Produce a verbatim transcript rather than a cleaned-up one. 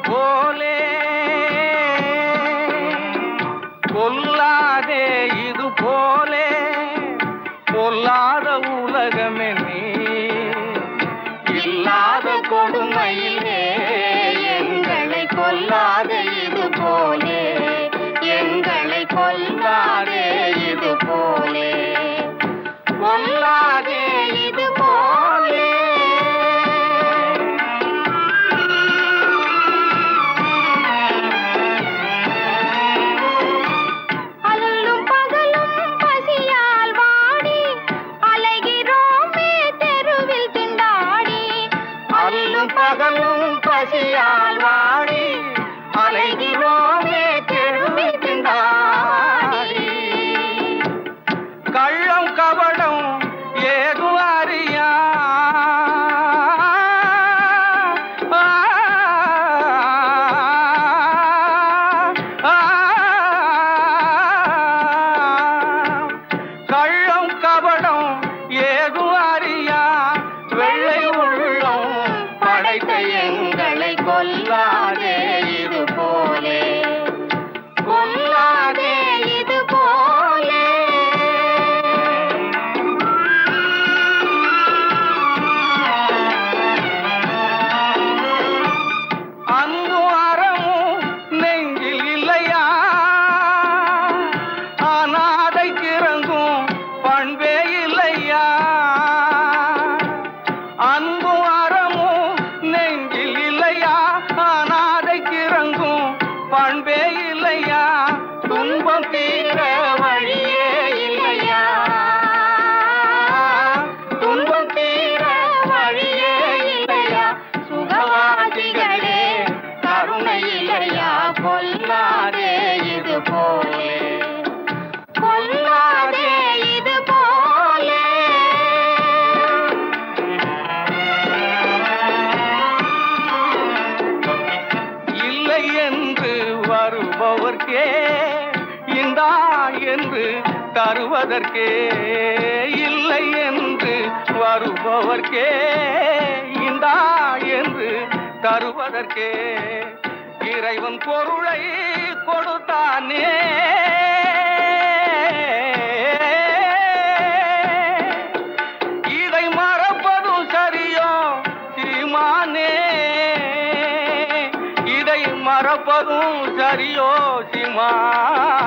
போலே கொல்லாதே இது போலே பொல்லாத உலகமே நீ இல்லாத கொடுமையிலே எங்களை கொல்லாதே இது போலே எங்களை கொல்லாதே இது போலே கொல்லாதே இது போலே அல்லும் பகலும் பசியால் வாடி அலைகிறோமே தெருவில் திண்டாடி அல்லும் பகலும் பசியால் வாடி அலைகிறோமே தெருவில் திண்டாடி கள்ளம் கபடம் ஏது அறியா கள்ளம் கபடம் ஏது அறியா வெள்ளை உள்ளம் படைத்த எங்களை கொல்லாதே இது போலே கொல்லாதே இது போலே அன்பும் அறமும் நெஞ்சில் இல்லையா அநாதைக்கு இறங்கும் பண்பே இல்லையா அன்பும் அறமும் நெஞ்சில் இல்லையா அநாதைக்கு இறங்கும் பண்பே இல்லையா துன்பம் தீர வழியே இல்லையா துன்பம் தீர வழியே இல்லையா சுகவாசிகளே கருணை இல்லையா கொல்லாதே இது போலே கொல்லாதே இது போலே இல்லை என்று வருபவர்க்கே இந்தா என்று தருவதற்கே இல்லை என்று வருபவர்க்கே இந்தா என்று தருவதற்கே இறைவன் பொருளை கொடுத்தானே இதை மறப்பதும் சரியோ சீமானே இதை மறப்பதும் சரியோ சீமா